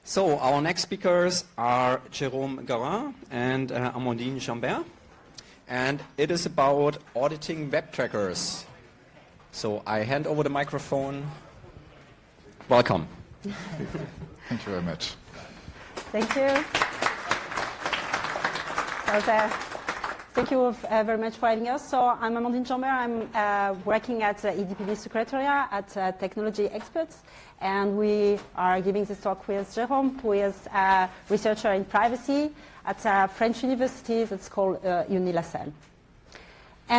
So our next speakers are Jérôme Garin and Amandine Jambert, and it is about auditing web trackers. So I hand over the microphone. Welcome. Thank you very much. Thank you. Thank you very much for having us. So I'm Amandine Jambert. I'm working at EDPB Secretariat at Technology Experts, and we are giving this talk with Jérôme, who is a researcher in privacy at a French university that's called UNI La Salle.